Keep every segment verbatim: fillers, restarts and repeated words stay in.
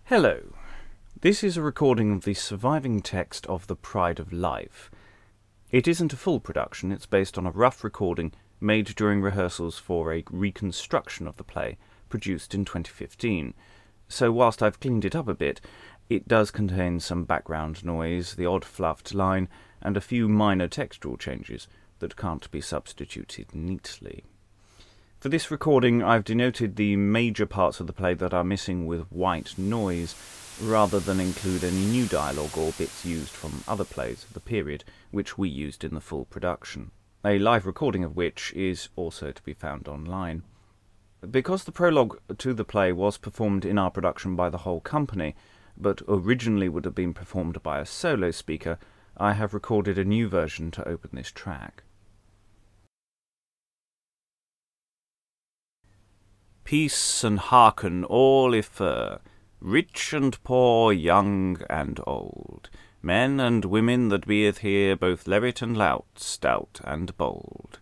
Hello. This is a recording of the surviving text of The Pride of Life. It isn't a full production, it's based on a rough recording made during rehearsals for a reconstruction of the play, produced in twenty fifteen. So whilst I've cleaned it up a bit, it does contain some background noise, the odd fluffed line, and a few minor textual changes that can't be substituted neatly. For this recording, I've denoted the major parts of the play that are missing with white noise, rather than include any new dialogue or bits used from other plays of the period, which we used in the full production, a live recording of which is also to be found online. Because the prologue to the play was performed in our production by the whole company, but originally would have been performed by a solo speaker, I have recorded a new version to open this track. Peace and hearken all ifer, rich and poor, young and old, men and women that beeth here, both levit and lout, stout and bold.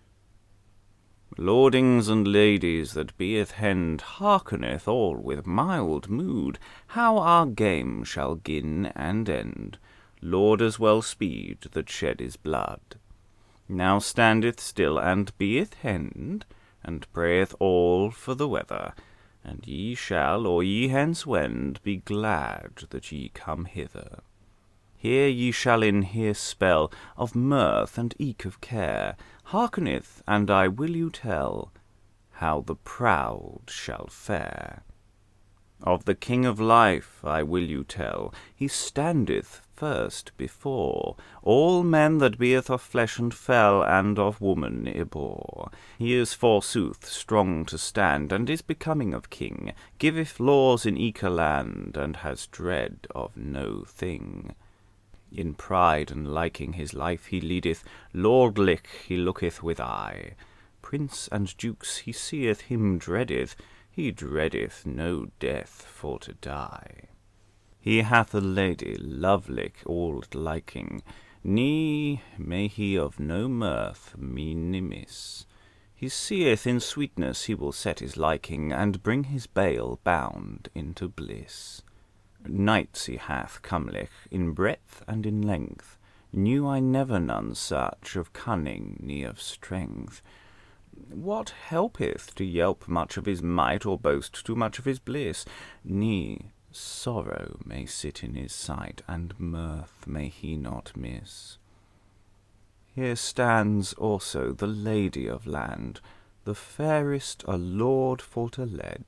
Lordings and ladies that beeth hend, hearkeneth all with mild mood, how our game shall gin and end. Lord as well speed that shed his blood. Now standeth still and beeth hend, and prayeth all for the weather, and ye shall, or ye hence wend, be glad that ye come hither. Here ye shall in hear spell of mirth and eke of care, hearkeneth, and I will you tell how the proud shall fare. Of the King of Life I will you tell, he standeth first before all men that beeth of flesh and fell, and of woman ybore. He is forsooth strong to stand, and is becoming of king, giveth laws in eke land, and has dread of no thing. In pride and liking his life he leadeth, lordlich he looketh with eye. Prince and dukes he seeth him dreadeth, he dreadeth no death for to die. He hath a lady lovelich old liking, ne may he of no mirth minimiss. He seeth in sweetness he will set his liking, and bring his bale bound into bliss. Knights he hath comelich in breadth and in length, knew I never none such of cunning ne of strength. What helpeth to yelp much of his might, or boast too much of his bliss? Ne sorrow may sit in his sight, and mirth may he not miss. Here stands also the lady of land, the fairest a lord for to lead.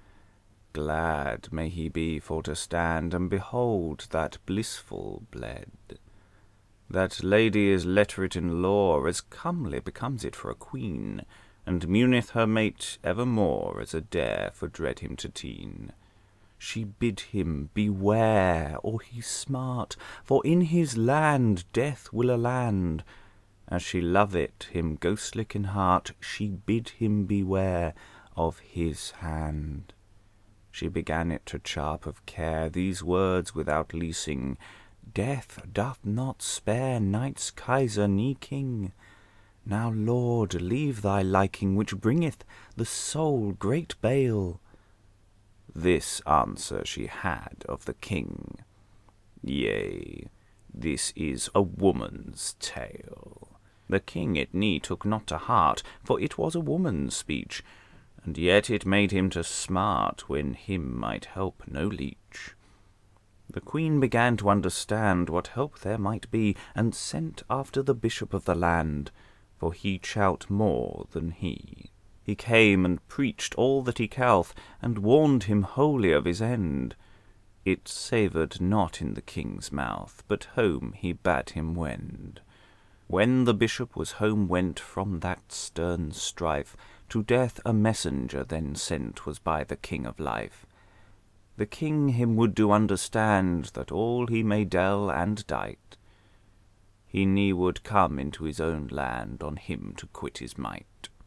Glad may he be for to stand, and behold that blissful bled. That lady is letterate in lore, as comely becomes it for a queen, and muneth her mate evermore, as a dare for dread him to teen. She bid him beware, or he smart, for in his land death will a land. As she loveth him ghostlich in heart, she bid him beware of his hand. She began it to charp of care, these words without leasing, Death doth not spare knights Kaiser ne king. Now, Lord, leave thy liking, which bringeth the soul great bale. This answer she had of the king, Yea, this is a woman's tale. The king it ne took not to heart, for it was a woman's speech, and yet it made him to smart, when him might help no leech. The queen began to understand what help there might be, and sent after the bishop of the land, for he chout more than he. He came and preached all that he calth, and warned him wholly of his end. It savoured not in the king's mouth, but home he bade him wend. When the bishop was home went from that stern strife, to death a messenger then sent was by the King of Life. The king him would do understand that all he may dell and dight, he ne would come into his own land on him to quit his might.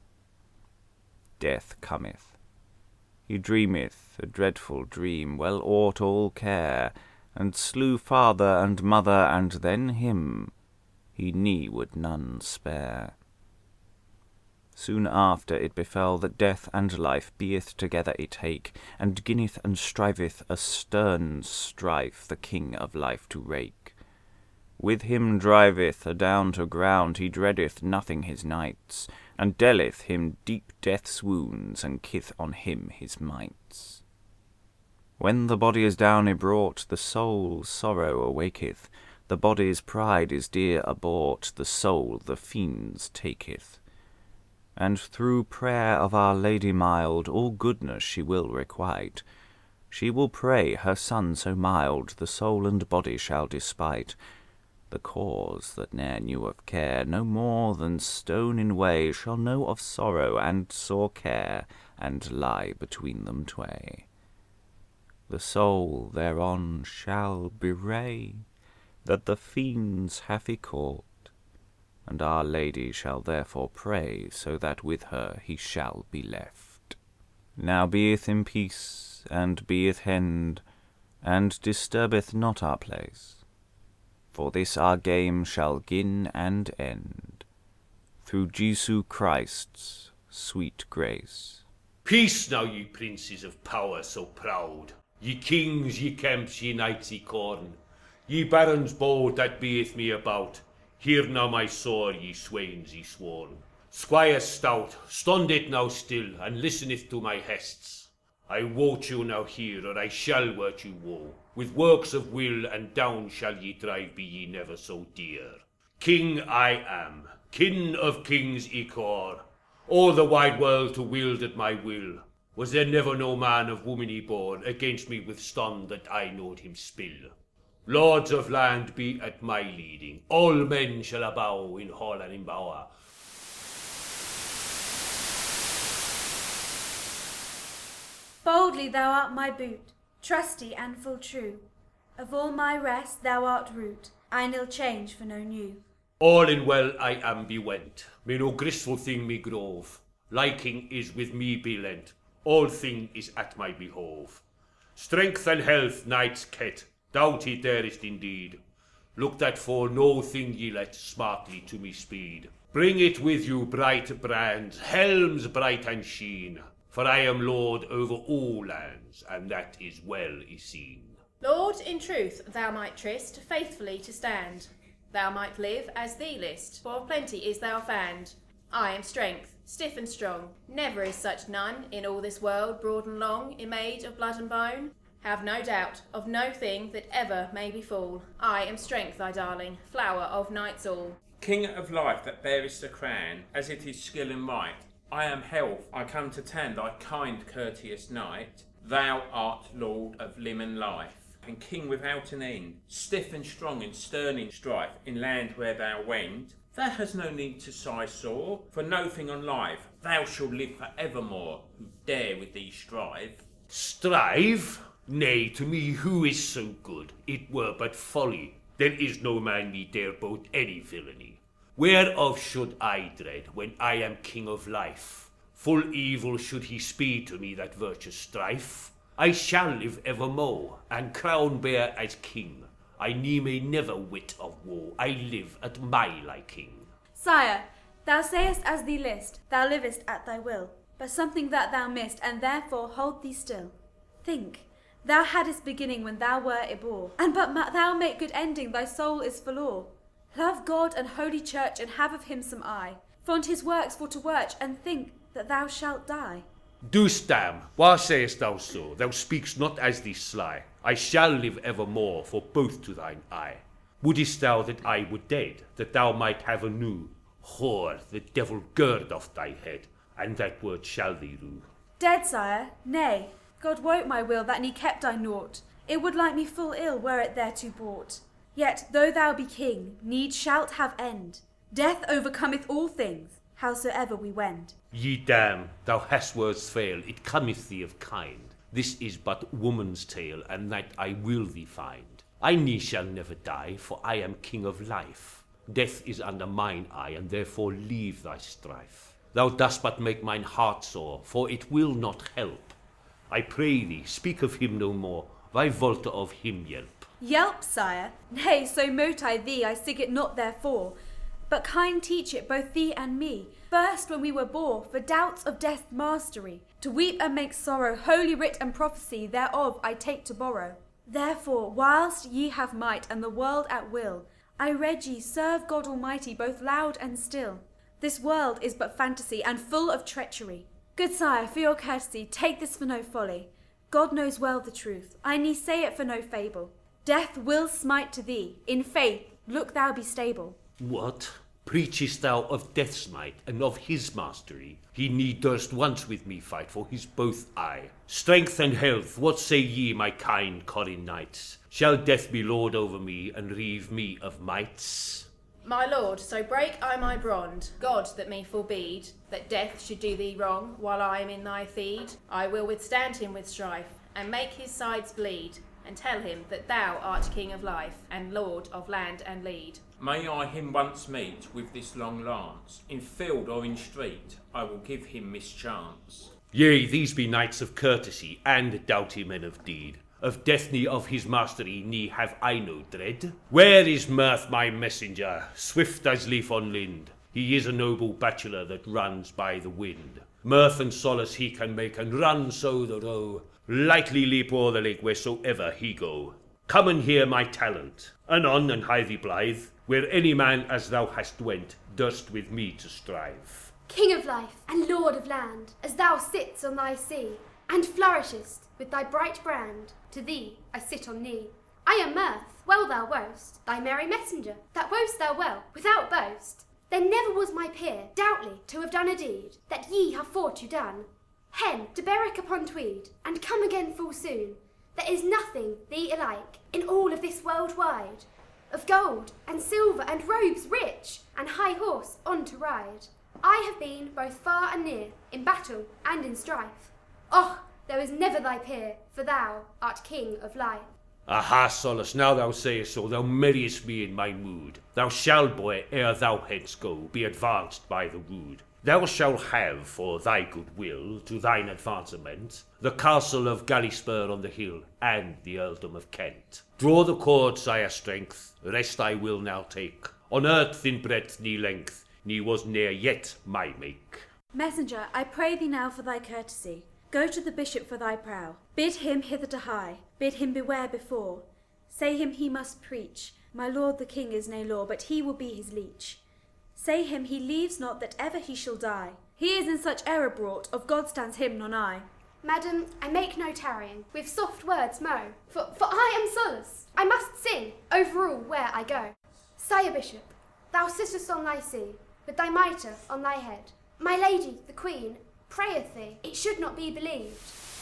Death cometh. He dreameth a dreadful dream, well aught all care, and slew father and mother, and then him he ne would none spare. Soon after it befell that death and life beeth together a take, and ginneth and striveth a stern strife the king of life to rake. With him driveth adown to ground, he dreadeth nothing his knights, and dealeth him deep death's wounds, and kith on him his mights. When the body is down y-brought, the soul's sorrow awaketh, the body's pride is dear abought, the soul the fiends taketh. And through prayer of Our Lady mild, all goodness she will requite. She will pray her Son so mild, the soul and body shall despite. The cause that ne'er knew of care, no more than stone in way, shall know of sorrow and sore care, and lie between them tway. The soul thereon shall bewray, that the fiends have he caught, and Our Lady shall therefore pray, so that with her he shall be left. Now beeth in peace, and beeth hend, and disturbeth not our place, for this our game shall gin and end, through Jesu Christ's sweet grace. Peace now, ye princes of power so proud, ye kings, ye kemps, ye knights, ye corn, ye barons bold that beeth me about. Hear now my sword, ye swains, ye sworn. Squire stout, stand it now still, and listeneth to my hests. I wot you now here, or I shall wert you woe. With works of will and down shall ye drive, be ye never so dear. King I am, kin of kings Icor, all the wide world to wield at my will. Was there never no man of womany born against me withstand that I knowed him spill? Lords of land be at my leading, all men shall bow in hall and in bower. Boldly thou art my boot, trusty and full true. Of all my rest thou art root, I nil change for no new. All in well I am bewent, may no graceful thing me grove. Liking is with me be lent, all thing is at my behove. Strength and health, knights ket, doughty darest indeed. Look that for no thing ye let smartly to me speed. Bring it with you, bright brands, helms bright and sheen, for I am lord over all lands, and that is well y-seen. Lord, in truth thou might trist faithfully to stand. Thou might live as thee list, for of plenty is thou fand. I am strength, stiff and strong, never is such none in all this world broad and long, imade of blood and bone. Have no doubt of no thing that ever may befall. I am strength, thy darling, flower of knights all. King of life that bearest the crown, as it is skill and might, I am health, I come to tend thy kind courteous knight. Thou art lord of limb and life, and king without an end, stiff and strong and stern in strife, in land where thou wend. Thou hast no need to sigh sore, for no thing on life, thou shalt live for evermore, who dare with thee strive. Strive? Nay, to me who is so good, it were but folly. There is no man me dare both any villainy. Whereof should I dread, when I am king of life? Full evil should he speed to me that virtuous strife. I shall live evermore, and crown bear as king. I ne may never wit of woe, I live at my liking. Sire, thou sayest as thee list, thou livest at thy will, but something that thou missed, and therefore hold thee still. Think, thou hadst beginning when thou wert ybore, and but ma- thou make good ending, thy soul is forlore. Love God and holy church, and have of him some eye. Fond his works for to work, and think that thou shalt die. Deuce damn, why sayest thou so? Thou speakst not as thee sly. I shall live evermore, for both to thine eye. Wouldest thou that I were dead, that thou might have a new? Whore, the devil gird off thy head, and that word shall thee rue. Dead, sire? Nay, God wot my will that ne kept I naught. It would like me full ill were it thereto brought. Yet, though thou be king, need shalt have end. Death overcometh all things, howsoever we wend. Ye damn, thou hast words fail, it cometh thee of kind. This is but woman's tale, and that I will thee find. I ne shall never die, for I am king of life. Death is under mine eye, and therefore leave thy strife. Thou dost but make mine heart sore, for it will not help. I pray thee, speak of him no more, why volte of him yelp? Yelp, sire? Nay, so mote I thee, I sig it not therefore. but kind teach it both thee and me. First when we were bore, for doubts of death's mastery, to weep and make sorrow, holy writ and prophecy thereof I take to borrow. Therefore, whilst ye have might and the world at will, I rede ye serve God Almighty both loud and still. This world is but fantasy and full of treachery. Good sire, for your courtesy, take this for no folly. God knows well the truth, I need say it for no fable. Death will smite to thee, in faith, look thou be stable. What? Preachest thou of death's might and of his mastery? He need durst once with me fight for his both eye. Strength and health, what say ye, my kind Corin knights? Shall death be lord over me and reave me of mights? My lord, so break I my bond, God that me forbede, that death should do thee wrong while I am in thy feed. I will withstand him with strife, and make his sides bleed, and tell him that thou art king of life, and lord of land and lead. May I him once meet with this long lance, in field or in street, I will give him mischance. Yea, these be knights of courtesy, and doughty men of deed. Of death ne of his mastery ne have I no dread. Where is Mirth my messenger, swift as leaf on lind? He is a noble bachelor that runs by the wind. Mirth and solace he can make, and run so that oh, lightly leap o'er the lake wheresoever he go. Come and hear my talent, anon and hie thee blithe, where any man as thou hast went, durst with me to strive. King of life and lord of land, as thou sits on thy sea, and flourishest with thy bright brand, to thee I sit on knee. I am Mirth, well thou wost, thy merry messenger, that wost thou well, without boast. There never was my peer, doubtly, to have done a deed, that ye have fought you done. Hen to Berwick upon Tweed, and come again full soon. There is nothing thee alike in all of this world wide, of gold and silver and robes rich, and high horse on to ride. I have been both far and near, in battle and in strife. Oh, there was never thy peer, for thou art king of life. Aha, Solace, now thou sayest so, thou merriest me in my mood. Thou shalt, boy, ere thou hence go, be advanced by the rood. Thou shalt have, for thy good will, to thine advancement, the castle of Gallispur on the hill, and the earldom of Kent. Draw the cord, sire strength, rest I will now take. On earth in breadth ne length, ne was ne'er yet my make. Messenger, I pray thee now for thy courtesy. Go to the bishop for thy prow. Bid him hither to hie, bid him beware before. Say him he must preach, my lord the king is no law, but he will be his leech. Say him he leaves not that ever he shall die. He is in such error brought, of God stands him none I. Madam, I make no tarrying, with soft words mow, for, for I am Solace. I must sing over all where I go. Sire Bishop, thou sittest on thy sea, with thy mitre on thy head. My lady, the queen, prayeth thee, it should not be believed.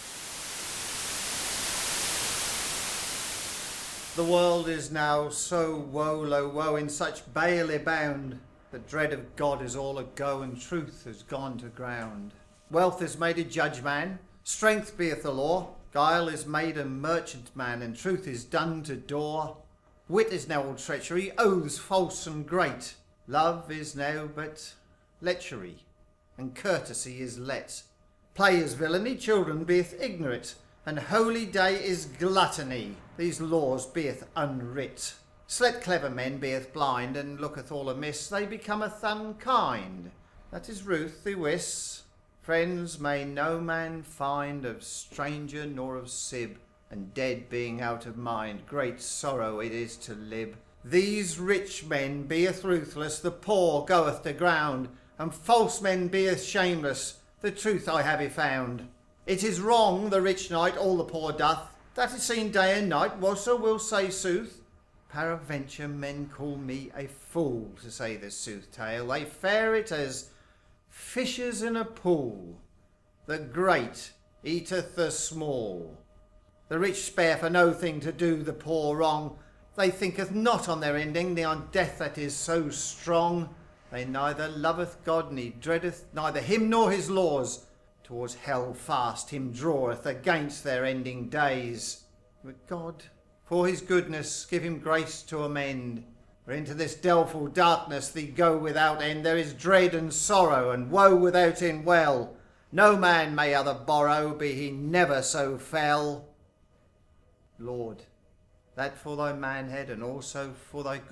The world is now so woe, lo woe, in such bale bound, that dread of God is all a go, and truth has gone to ground. Wealth is made a judge man, strength beeth the law, guile is made a merchant man, and truth is done to door. Wit is now all treachery, oaths false and great. Love is now but lechery, and courtesy is let. Play is villainy, children beeth ignorant, and holy day is gluttony. These laws beeth unwrit. Slet clever men beeth blind, and looketh all amiss, they becometh unkind. That is Ruth the wis. Friends may no man find of stranger nor of sib, and dead being out of mind, great sorrow it is to lib. These rich men beeth ruthless, the poor goeth to ground, and false men beeth shameless, the truth I have y found. It is wrong the rich knight all the poor doth, that is seen day and night, whatso will say sooth. Peradventure men call me a fool to say the sooth tale, they fare it as fishes in a pool. The great eateth the small. The rich spare for no thing to do the poor wrong, they thinketh not on their ending, ne on death that is so strong. They neither loveth God, ne dreadeth neither him nor his laws. Towards hell fast him draweth against their ending days. But God, for his goodness, give him grace to amend. For into this doleful darkness thee go without end. There is dread and sorrow, and woe without end well. No man may other borrow, be he never so fell. Lord, that for thy manhead and also for thy good,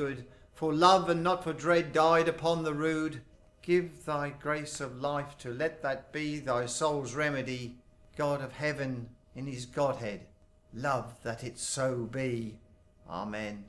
For love and not for dread died upon the rood. Give thy grace of life to let that be thy soul's remedy. God of heaven in his Godhead, love that it so be. Amen.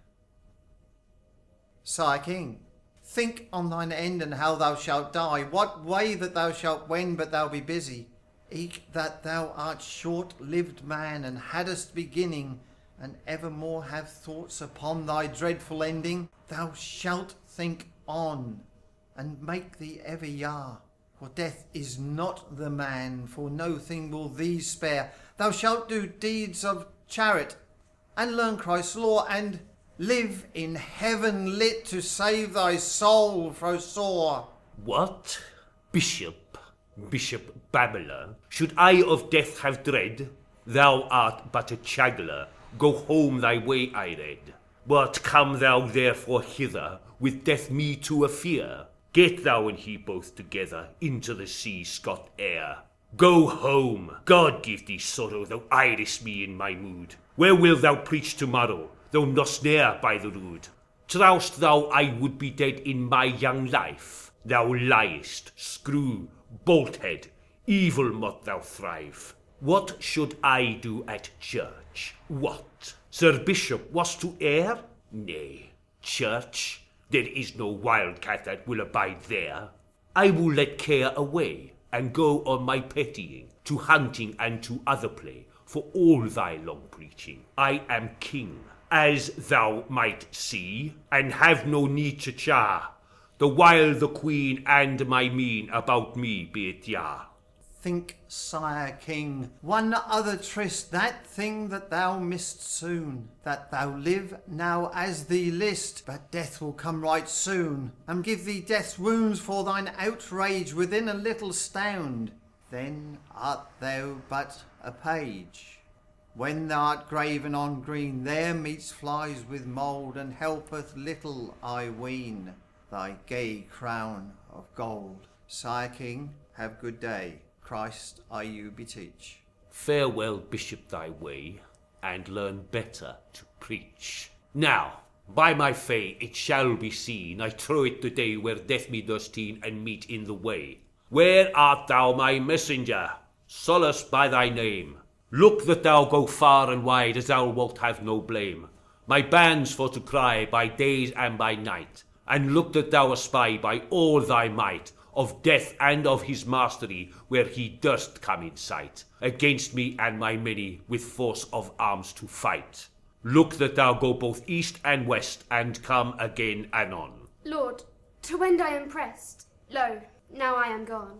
Sire King, think on thine end and how thou shalt die, what way that thou shalt wend, but thou be busy. Eke that thou art short-lived man, and haddest beginning, and evermore have thoughts upon thy dreadful ending, thou shalt think on, and make thee ever yar. For death is not the man, for no thing will thee spare. Thou shalt do deeds of chariot, and learn Christ's law, and live in heaven lit to save thy soul fro sore. What? Bishop, Bishop Babbler, should I of death have dread? Thou art but a chagler, go home thy way, I read. But come thou therefore hither, with death me to a fear. Get thou and he both together into the sea Scot air. Go home, God give thee sorrow, thou irest me in my mood. Where wilt thou preach tomorrow, thou know'st ne'er by the road? Trowst thou I would be dead in my young life? Thou liest, screw, bolthead, evil mot thou thrive. What should I do at church? What? Sir Bishop was to err? Nay, church, there is no wildcat that will abide there. I will let care away, and go on my pettying, to hunting and to other play, for all thy long preaching. I am king, as thou might see, and have no need to char, the while the queen and my mean about me be it yar. Think, Sire King, one other tryst, that thing that thou missed soon, that thou live now as thee list, but death will come right soon, and give thee death's wounds for thine outrage within a little stound. Then art thou but a page. When thou art graven on green, there meets flies with mould, and helpeth little, I ween, thy gay crown of gold. Sire King, have good day. Christ I you beteach. Farewell, Bishop, thy way, and learn better to preach. Now, by my fay, it shall be seen, I trow it the day where death me does teen and meet in the way. Where art thou, my messenger? Solace by thy name. Look that thou go far and wide, as thou wilt have no blame. My bands for to cry by days and by night, and look that thou espy by all thy might, of death and of his mastery, where he durst come in sight, against me and my many with force of arms to fight. Look that thou go both east and west, and come again anon. Lord, to wend I am pressed, lo, now I am gone.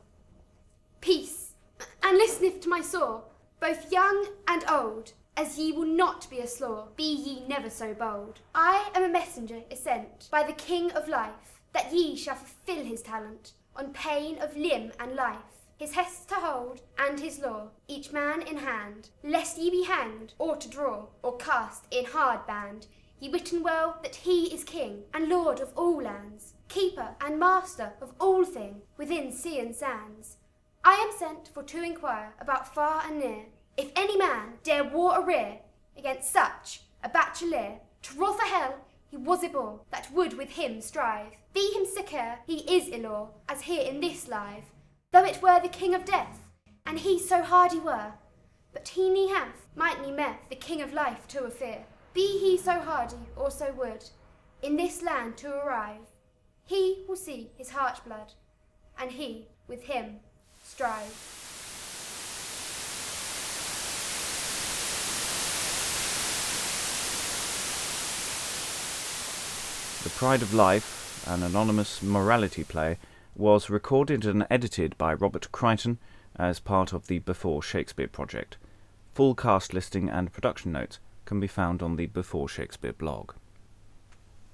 Peace, and listeneth to my sore, both young and old, as ye will not be a slaw, be ye never so bold. I am a messenger is sent by the King of Life, that ye shall fulfil his talent, on pain of limb and life, his hest to hold, and his law, each man in hand, lest ye be hanged, or to draw, or cast in hard band. Ye witten well that he is king, and lord of all lands, keeper and master of all thing, within sea and sands. I am sent for to inquire about far and near, if any man dare war arrear against such a bachelor, to wrath a hell he was it all, that would with him strive. Be him secure, he is ill, as here in this life, though it were the king of death, and he so hardy were. But he ne hath, might ne meth, the king of life to a fear. Be he so hardy or so would, in this land to arrive, he will see his heart's blood, and he with him strive. The Pride of Life, an anonymous morality play, was recorded and edited by Robert Crichton as part of the Before Shakespeare project. Full cast listing and production notes can be found on the Before Shakespeare blog.